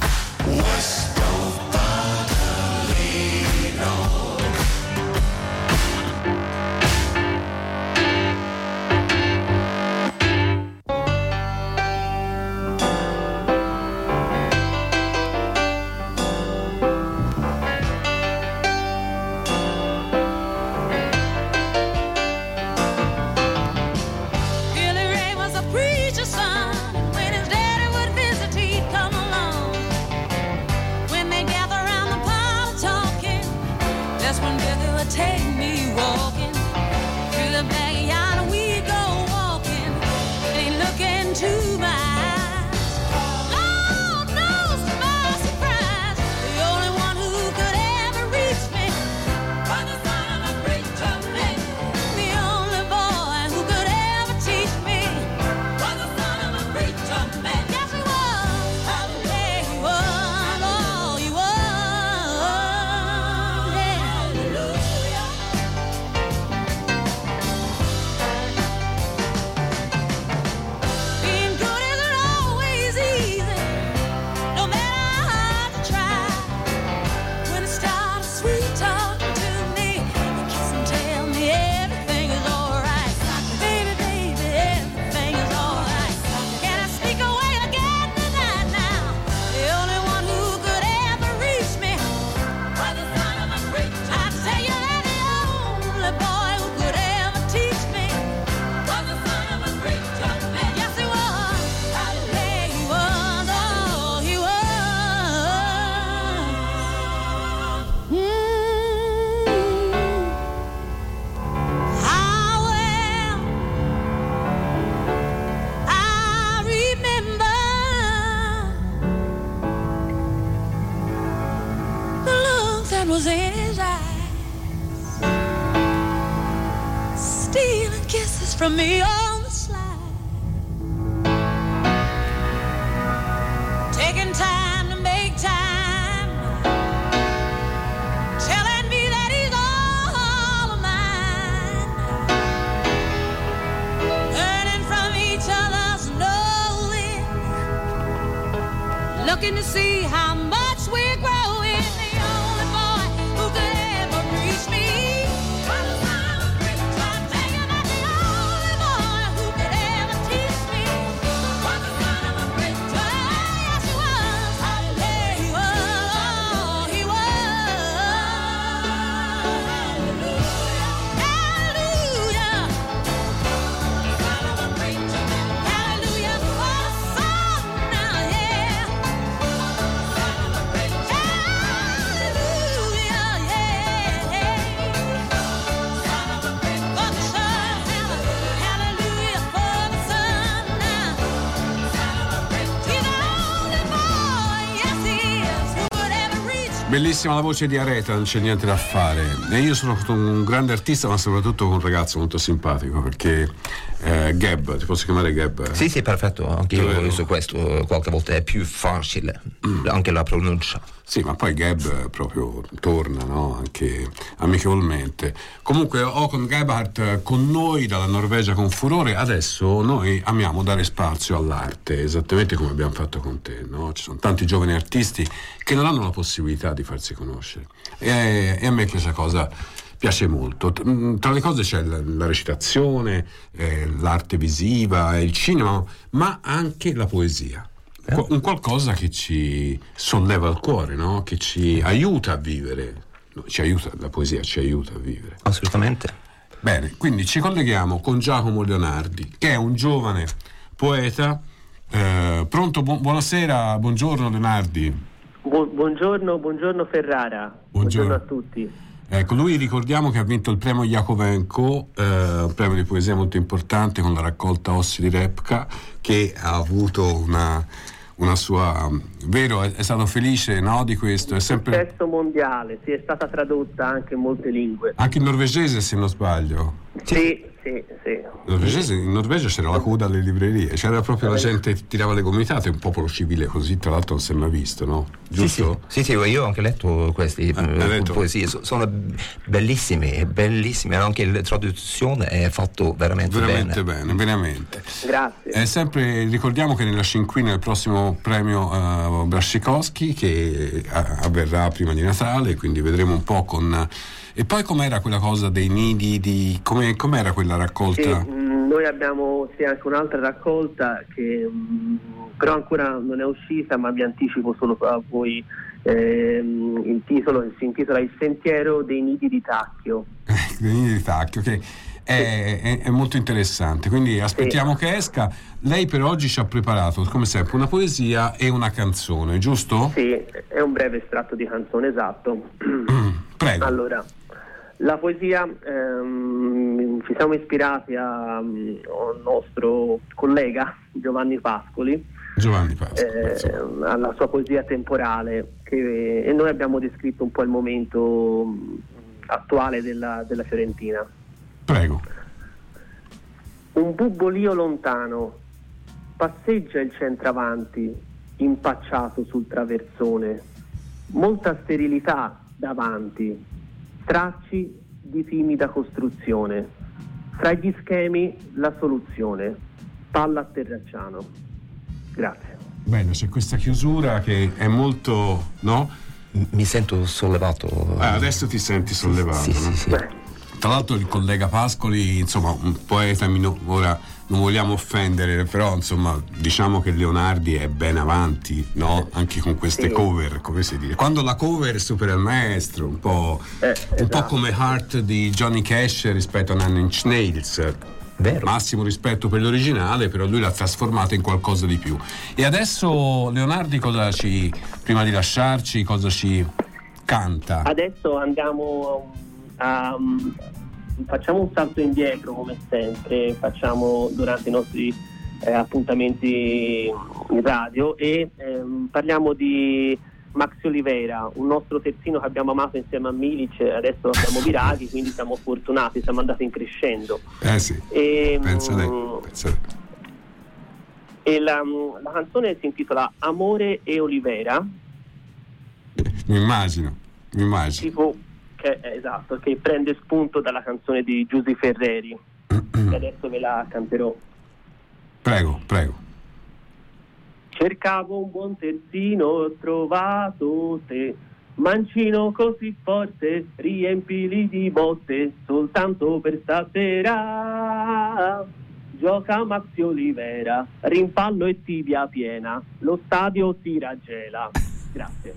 You his eyes, stealing kisses from me on the slide, taking time to make time, telling me that he's all of mine, learning from each other's knowing, looking to see how much we're growing. The only boy who could ever reach me. I'm thinking about the only boy who could ever teach me. Was the son of a preacher. Yes, he was. Yeah, he was. He was. Hallelujah. Son of a preacher. Hallelujah. For the son now, yeah. Bellissima la voce di Aretha, non c'è niente da fare. E io sono un grande artista, ma soprattutto un ragazzo molto simpatico, perché Gab, ti posso chiamare Gab? Sì, perfetto, anche io su questo qualche volta è più facile, anche la pronuncia. Sì, ma poi Gab proprio torna, no? Anche amichevolmente. Comunque Håkon Gebhardt con noi dalla Norvegia con furore. Adesso noi amiamo dare spazio all'arte, esattamente come abbiamo fatto con te, no? Ci sono tanti giovani artisti che non hanno la possibilità di farsi conoscere. E a me questa cosa piace molto. Tra le cose c'è la recitazione, l'arte visiva, il cinema, ma anche la poesia. Un qualcosa che ci solleva il cuore, no? Che ci aiuta a vivere. Ci aiuta, la poesia ci aiuta a vivere. Assolutamente. Bene, quindi ci colleghiamo con Giacomo Leonardi, che è un giovane poeta. Pronto? Buonasera, buongiorno Leonardi. Buongiorno Ferrara. Buongiorno a tutti. Ecco, lui ricordiamo che ha vinto il premio Jakovenko, un premio di poesia molto importante con la raccolta Ossi di Repka, che ha avuto una sua... Vero, è stato felice, no, di questo? È sempre successo mondiale, sì, è stata tradotta anche in molte lingue. Anche in norvegese, se non sbaglio. Sì. In Norvegia c'era la coda alle librerie, c'era proprio la gente che tirava le gomitate, un popolo civile così, tra l'altro non si è mai visto, no? Giusto? Sì, io ho anche letto queste poesie, sono bellissime, anche la traduzione è fatto veramente bene. Veramente. Grazie. Sempre ricordiamo che nella cinquina il prossimo premio Brascikovsky, che avverrà prima di Natale, quindi vedremo un po' con... E poi com'era quella cosa dei nidi com'era quella raccolta? Sì, noi abbiamo anche un'altra raccolta che però ancora non è uscita, ma vi anticipo solo a voi il titolo, che si intitola Il sentiero dei nidi di Tacchio. Dei nidi di Tacchio, che è molto interessante, quindi aspettiamo che esca. Lei per oggi ci ha preparato, come sempre, una poesia e una canzone, giusto? Sì, è un breve estratto di canzone, esatto. Prego. Allora, la poesia, ci siamo ispirati al nostro collega Giovanni Pascoli, alla sua poesia temporale, e noi abbiamo descritto un po' il momento attuale della Fiorentina. Prego. Un bubbolio lontano passeggia il centravanti impacciato sul traversone, molta sterilità davanti, tracci di timida costruzione, fra gli schemi la soluzione, palla a Terracciano. Grazie. Bene, c'è questa chiusura che è molto, no? Mi sento sollevato. Adesso ti senti sollevato, sì, no? Sì. Tra l'altro il collega Pascoli, insomma, un poeta, ora non vogliamo offendere, però insomma diciamo che Leonardi è ben avanti, no? Anche con queste cover, come si dice. Quando la cover supera il maestro, un po' come Heart di Johnny Cash rispetto a Nine Inch Nails. Vero. Massimo rispetto per l'originale, però lui l'ha trasformata in qualcosa di più. E adesso Leonardi prima di lasciarci, cosa ci canta? Adesso andiamo facciamo un salto indietro, come sempre facciamo durante i nostri appuntamenti in radio, e parliamo di Max Olivera, un nostro terzino che abbiamo amato insieme a Milic, adesso abbiamo Biraghi, quindi siamo fortunati, siamo andati in crescendo. Sì, pensa te. E la canzone si intitola Amore e Olivera. Mi immagino. Tipo, esatto, che prende spunto dalla canzone di Giusy Ferreri. E adesso ve la canterò. Prego. Cercavo un buon terzino, ho trovato te, mancino così forte, riempili di botte, soltanto per stasera. Gioca Maxi Olivera, rimpallo e tibia piena, lo stadio si raggela. Grazie.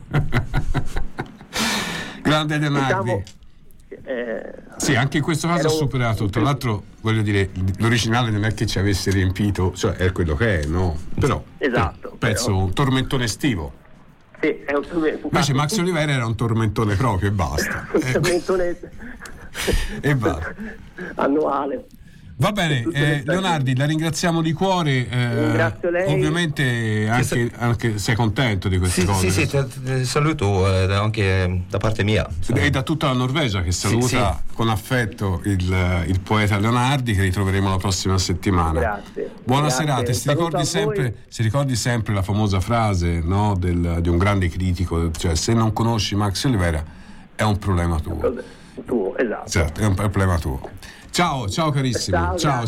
Grande Leonardi. Sì, anche in questo caso ha superato. Tra l'altro, voglio dire, l'originale non è che ci avesse riempito, cioè è quello che è, no? Però esatto, penso un tormentone estivo. Sì, è un tormentone. Invece Max Olivera era un tormentone proprio e basta. Un tormentone e basta. Annuale. Va bene, Leonardi, la ringraziamo di cuore. Ringrazio lei. Ovviamente anche sei contento di queste cose. Sì, ti saluto anche da parte mia. E da tutta la Norvegia che saluta con affetto il poeta Leonardi, che ritroveremo la prossima settimana. Grazie. Buona Grazie. serata. Si ricordi sempre la famosa frase, no, di un grande critico, cioè se non conosci Max Olivera è un problema tuo. Esatto. Certo, è un problema tuo. Ciao carissimo. Ciao.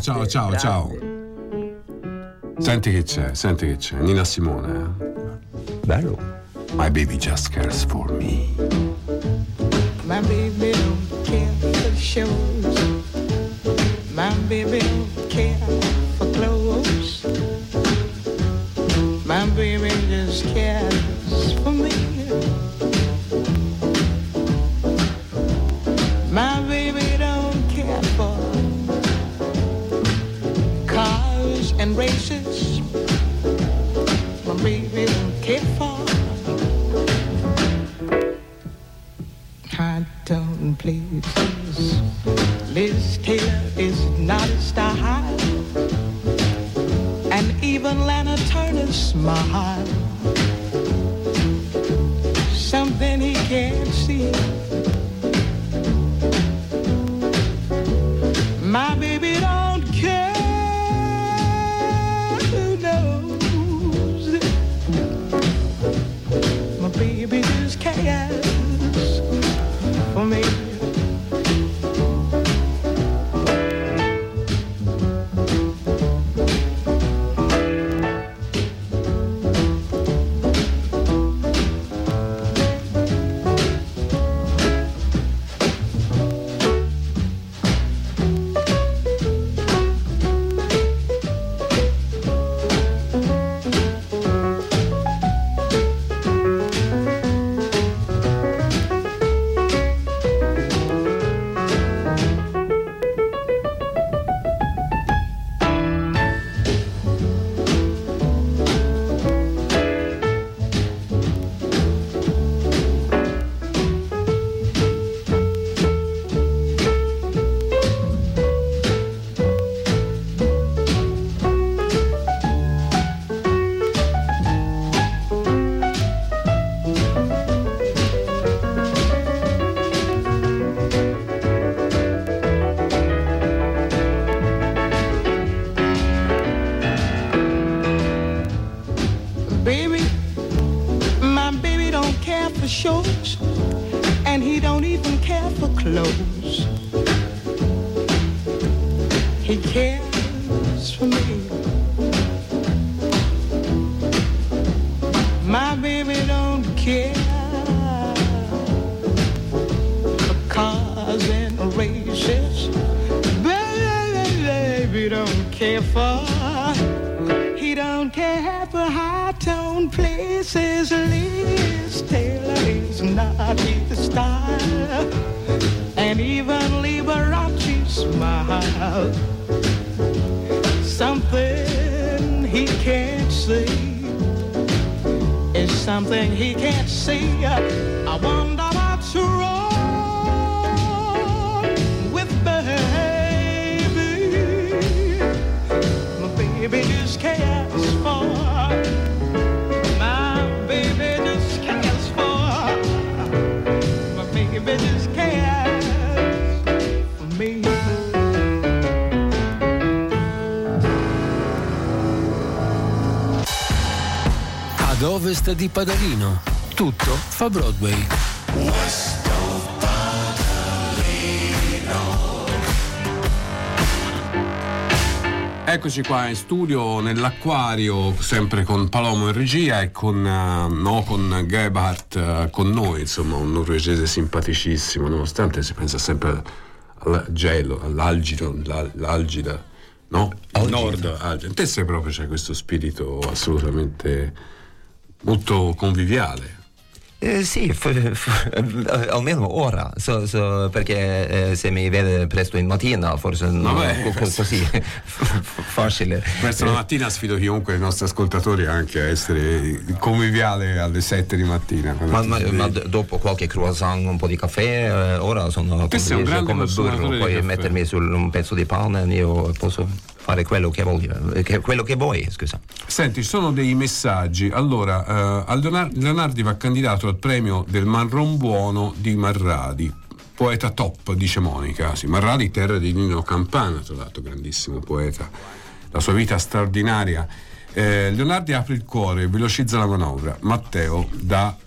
Senti che c'è, Nina Simone. Bello. My baby just cares for me. My baby don't care for shows. My baby don't care for clothes. My baby just cares for me. My baby don't care for cars and races. My baby don't care for high-tone places. Liz Taylor is not a style, and even Lana Turner's smile, something he can't see. My baby don't care, who knows? My baby just cares for me. Shows, and he don't even care for clothes. He cares for me. My baby don't care for cars and races. Baby don't care for. He don't care for high-tone places. Liz Taylor is not his style, and even Liberace smile. Something he can't see is something he can't see. I wonder what's wrong with baby. My baby just cares for. My baby just cares for. Ovest di Padalino. Tutto fa Broadway. Eccoci qua in studio nell'acquario, sempre con Palomo in regia e con Gebhardt con noi, insomma un norvegese simpaticissimo, nonostante si pensa sempre al gelo, all'algida, no? Al nord, algida. Te sei proprio, c'è questo spirito assolutamente molto conviviale. Sì, almeno ora, perché se mi vede presto in mattina forse non è così facile. Questa mattina sfido chiunque dei nostri ascoltatori anche a essere conviviale alle 7 di mattina. Ma dopo qualche croissant, un po' di caffè, ora sono come burro, puoi mettermi su un pezzo di pane e io posso fare quello che vuoi, scusa. Senti, sono dei messaggi. Allora, Leonardi va candidato al premio del Marron Buono di Marradi, poeta top, dice Monica. Sì, Marradi, terra di Nino Campana, tra l'altro grandissimo poeta, la sua vita straordinaria. Leonardi apre il cuore e velocizza la manovra. Matteo da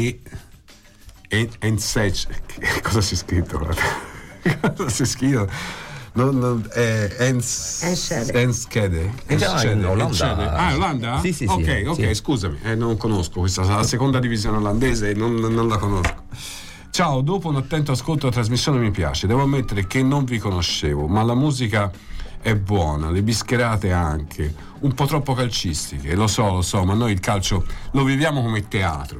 cosa si è scritto? Cosa si è scritto? Enschede. In Olanda. Ah, Olanda? Sì. Ok, sì. Scusami, non conosco questa, la seconda divisione olandese, non la conosco. Ciao, dopo un attento ascolto la trasmissione mi piace, devo ammettere che non vi conoscevo, ma la musica è buona, le bischerate anche, un po' troppo calcistiche, lo so, ma noi il calcio lo viviamo come teatro,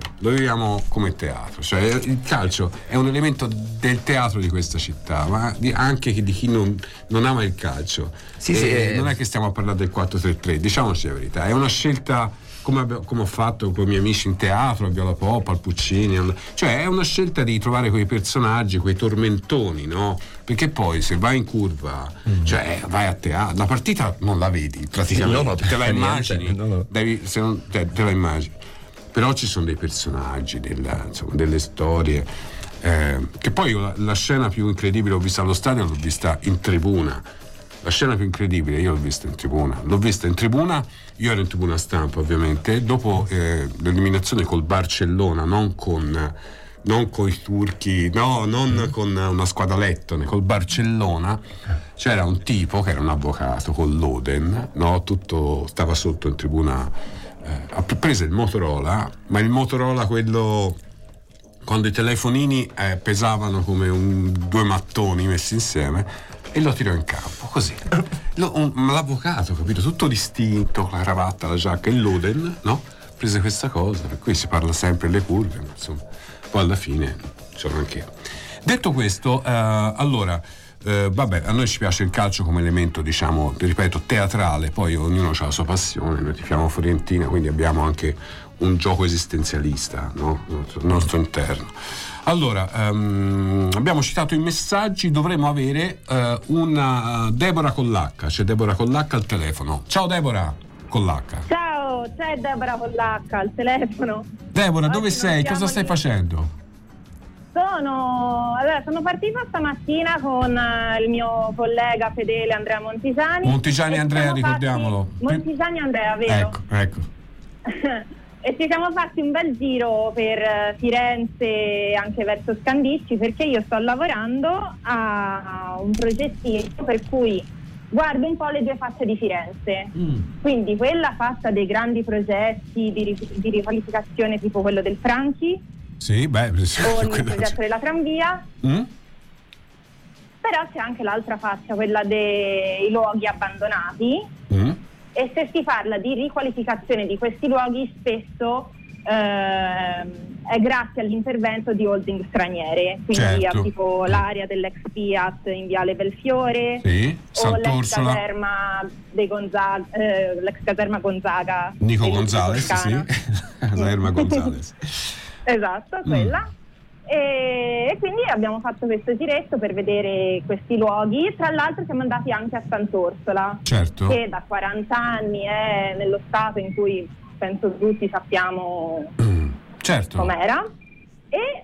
cioè il calcio è un elemento del teatro di questa città, ma anche di chi non ama il calcio. Non è che stiamo a parlare del 4-3-3, diciamoci la verità, è una scelta come ho fatto con i miei amici in teatro, a Viola Pop, al Puccini, cioè è una scelta di trovare quei personaggi, quei tormentoni, no? Perché poi se vai in curva, cioè vai a teatro, la partita non la vedi praticamente, te la immagini, te la immagini, però ci sono dei personaggi, delle storie, che poi la scena più incredibile l'ho vista allo stadio, l'ho vista in tribuna. La scena più incredibile io l'ho vista in tribuna, io ero in tribuna stampa ovviamente, dopo l'eliminazione col Barcellona, non con i turchi, non con una squadra lettone, col Barcellona c'era un tipo che era un avvocato con l'Oden, no? Tutto stava sotto in tribuna, ha preso il Motorola, ma il Motorola quello quando i telefonini pesavano come due mattoni messi insieme, e lo tirò in campo, così. L'avvocato, capito? Tutto distinto, la cravatta, la giacca, il Loden, no? Prese questa cosa, per cui si parla sempre delle curve, ma insomma, poi alla fine sono anche io. Detto questo, allora, vabbè, a noi ci piace il calcio come elemento, diciamo, ripeto, teatrale, poi ognuno ha la sua passione, noi tifiamo Fiorentina, quindi abbiamo anche un gioco esistenzialista, no? Al nostro interno. Allora, abbiamo citato i messaggi, dovremo avere una Deborah con l'H, c'è Deborah con l'H al telefono. Ciao Deborah con l'H. Ciao, c'è Deborah con l'H al telefono. Deborah, dove sei? Cosa stai facendo? Sono partita stamattina con il mio collega fedele Andrea Montisani. Montisani Andrea, ricordiamolo. Montisani Andrea, vero? Ecco. E ci siamo fatti un bel giro per Firenze e anche verso Scandicci, perché io sto lavorando a un progettino per cui guardo un po' le due facce di Firenze. Quindi quella fatta dei grandi progetti di riqualificazione tipo quello del Franchi, sì, o il progetto della tranvia. Però c'è anche l'altra faccia, quella dei luoghi abbandonati. E se si parla di riqualificazione di questi luoghi, spesso è grazie all'intervento di holding straniere, quindi tipo l'area dell'ex Fiat in Viale Belfiore, o l'ex caserma Gonzaga, Nico Gonzales, caserma Gonzales. Esatto, quella. E quindi abbiamo fatto questo giretto per vedere questi luoghi. Tra l'altro siamo andati anche a Sant'Orsola, che da 40 anni è nello stato in cui penso tutti sappiamo com'era, e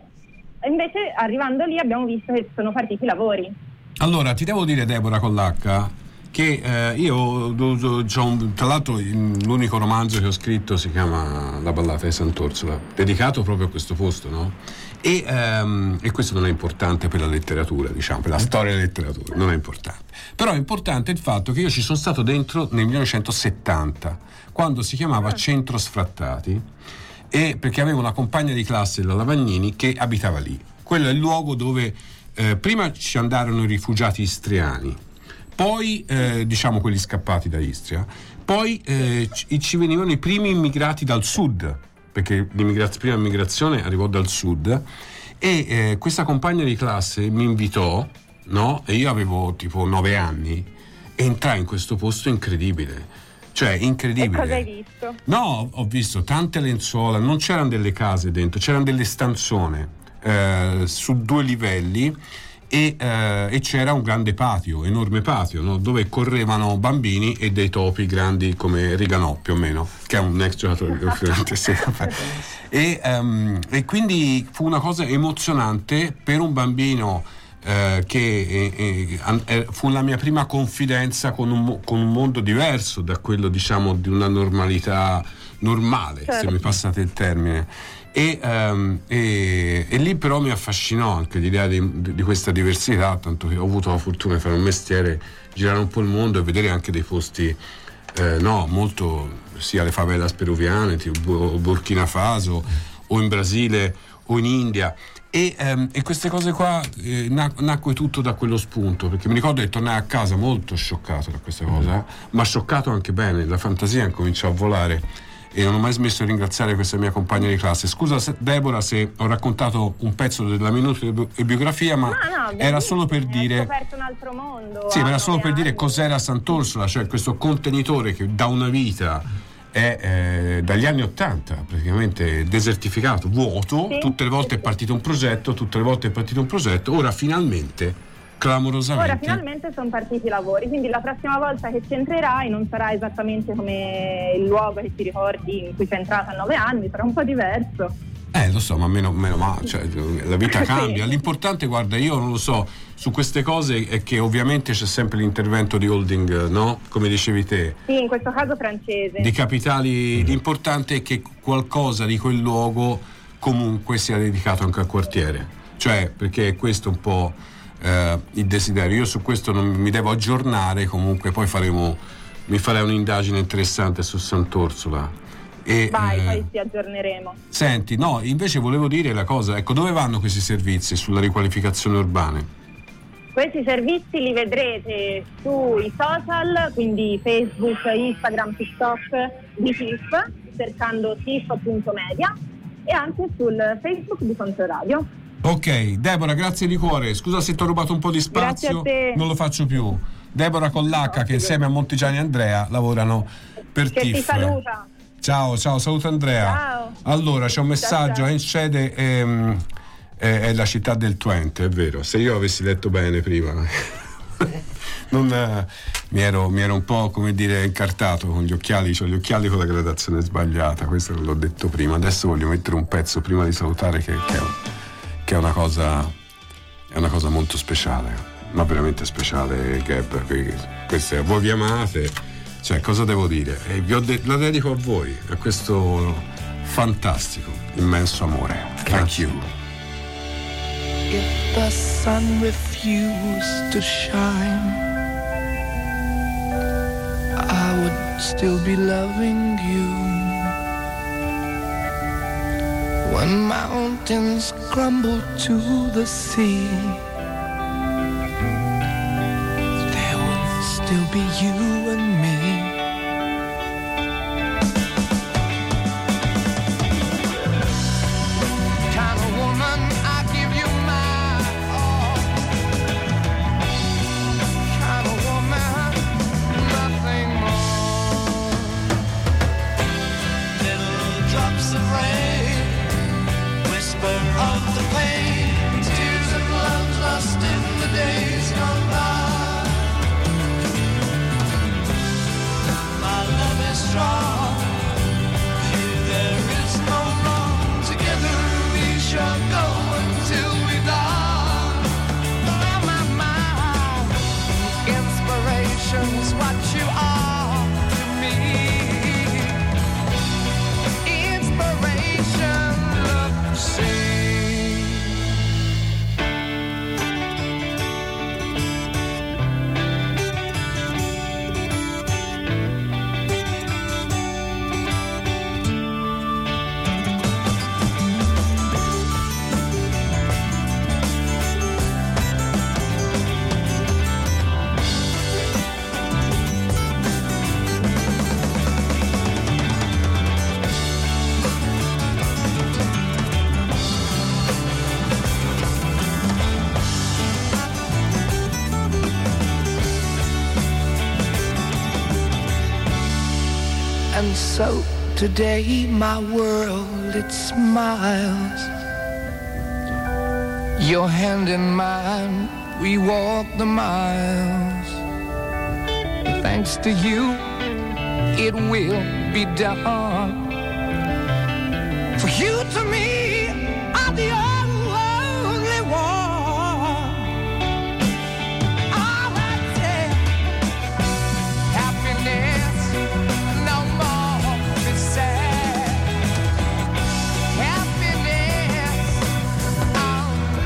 invece arrivando lì abbiamo visto che sono partiti i lavori. Allora ti devo dire, Deborah con l'H, che io tra l'altro l'unico romanzo che ho scritto si chiama La ballata di Sant'Orsola, dedicato proprio a questo posto, no? E questo non è importante per la letteratura, diciamo, per la storia della letteratura, non è importante. Però è importante il fatto che io ci sono stato dentro nel 1970, quando si chiamava Centro Sfrattati, e perché avevo una compagna di classe, la Lavagnini, che abitava lì. Quello è il luogo dove prima ci andarono i rifugiati istriani, poi diciamo quelli scappati da Istria, poi ci venivano i primi immigrati dal sud, perché prima immigrazione arrivò dal sud, e questa compagna di classe mi invitò, no? E io avevo tipo 9 anni, e entrai in questo posto incredibile, cioè incredibile. E cosa hai visto? No, ho visto tante lenzuola, non c'erano delle case dentro, c'erano delle stanzone su 2 livelli, e c'era un grande patio, enorme patio, no? Dove correvano bambini e dei topi grandi come Riganò, più o meno, che è un ex giocatore di e quindi fu una cosa emozionante per un bambino, che fu la mia prima confidenza con un mondo diverso da quello, diciamo, di una normalità normale, certo, se mi passate il termine. E lì però mi affascinò anche l'idea di questa diversità, tanto che ho avuto la fortuna di fare un mestiere, girare un po' il mondo e vedere anche dei posti molto, sia le favelas peruviane, tipo Burkina Faso, o in Brasile o in India, e queste cose qua nacque tutto da quello spunto, perché mi ricordo che tornai a casa molto scioccato da questa cosa, ma scioccato anche bene, la fantasia incominciò a volare. E non ho mai smesso di ringraziare questa mia compagna di classe. Scusa Deborah se ho raccontato un pezzo della mia biografia, ma era solo per dire, hai scoperto un altro mondo. Sì, era solo per dire cos'era Sant'Orsola, cioè questo contenitore che da una vita è dagli anni 80 praticamente desertificato, vuoto, sì, tutte le volte è partito un progetto, ora finalmente clamorosamente sono partiti i lavori, quindi la prossima volta che ci entrerai non sarà esattamente come il luogo che ti ricordi in cui sei entrata a 9 anni, sarà un po' diverso. Lo so, ma meno male, cioè, la vita cambia. L'importante, guarda, io non lo so, su queste cose è che ovviamente c'è sempre l'intervento di holding, no? Come dicevi te. Sì, in questo caso francese. Di capitali, l'importante è che qualcosa di quel luogo comunque sia dedicato anche al quartiere. Cioè, perché è questo un po' il desiderio. Io su questo non mi devo aggiornare, comunque poi mi farei un'indagine interessante su Sant'Orsola. Poi ti aggiorneremo. Senti, no, invece volevo dire la cosa, ecco, dove vanno questi servizi sulla riqualificazione urbana? Questi servizi li vedrete sui social, quindi Facebook, Instagram, TikTok di TIF, cercando TIF.media, e anche sul Facebook di Controradio. Ok, Deborah, grazie di cuore. Scusa se ti ho rubato un po' di spazio, non lo faccio più. Deborah con l'H, che insieme a Montigiani e Andrea lavorano per TIF. Che ti saluta. Ciao, saluto Andrea. Ciao. Allora, c'è un messaggio, Enschede è la città del Twente, è vero. Se io avessi letto bene prima mi ero un po', come dire, incartato con gli occhiali, cioè gli occhiali con la gradazione sbagliata, questo l'ho detto prima. Adesso voglio mettere un pezzo prima di salutare che è una cosa molto speciale, ma veramente speciale, Gab. Queste a voi vi amate, cioè cosa devo dire? La dedico a voi, a questo fantastico, immenso amore. Thank you. If the sun refused to shine, I would still be loving you. When mountains crumble to the sea, there will still be you and me. Kind of woman, I give you my all. Kind of woman, nothing more. Little drops of rain, whisper of the pain, tears of love lost in the days gone by. And so today my world, it smiles. Your hand in mine, we walk the miles. Thanks to you, it will be done. For you to me are the only one. All I say, happiness, no more be sad. Happiness, I'm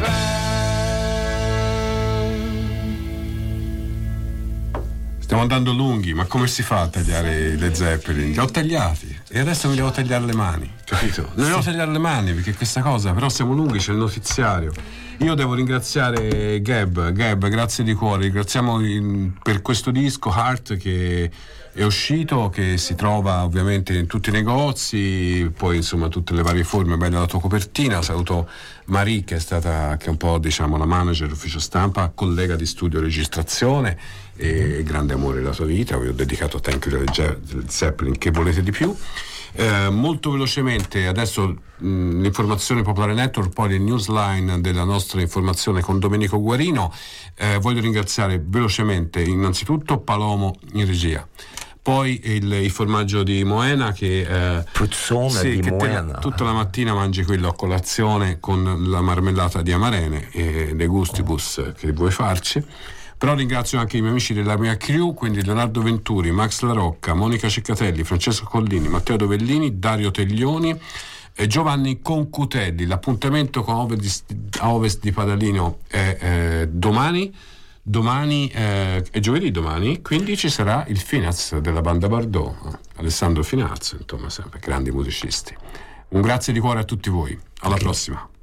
glad. Stiamo andando lunghi, ma come si fa a tagliare i Led Zeppelin? Li ho tagliati e adesso mi devo tagliare le mani, capito? Non devo tagliare le mani perché questa cosa, però siamo lunghi, c'è il notiziario. Io devo ringraziare Gab, grazie di cuore, ringraziamo per questo disco Heart che è uscito, che si trova ovviamente in tutti i negozi, poi insomma tutte le varie forme, bella la tua copertina. Saluto Marie che è un po' diciamo la manager ufficio stampa, collega di studio registrazione e grande amore della tua vita. Vi ho dedicato Thank You Led Zeppelin, che volete di più. Molto velocemente adesso l'informazione Popolare Network, poi il newsline della nostra informazione con Domenico Guarino. Voglio ringraziare velocemente innanzitutto Palomo in regia, poi il formaggio di Moena che Puzzone sì, di che Moena. tutta la mattina mangi quello a colazione con la marmellata di amarene e de gustibus che vuoi farci. Però ringrazio anche i miei amici della mia crew, quindi Leonardo Venturi, Max La Rocca, Monica Ceccatelli, Francesco Collini, Matteo Dovellini, Dario Teglioni e Giovanni Concutelli. L'appuntamento con Ovest di Padalino è domani è giovedì domani, quindi ci sarà il Finaz della banda Bardot, Alessandro Finaz, insomma sempre grandi musicisti. Un grazie di cuore a tutti voi, alla prossima.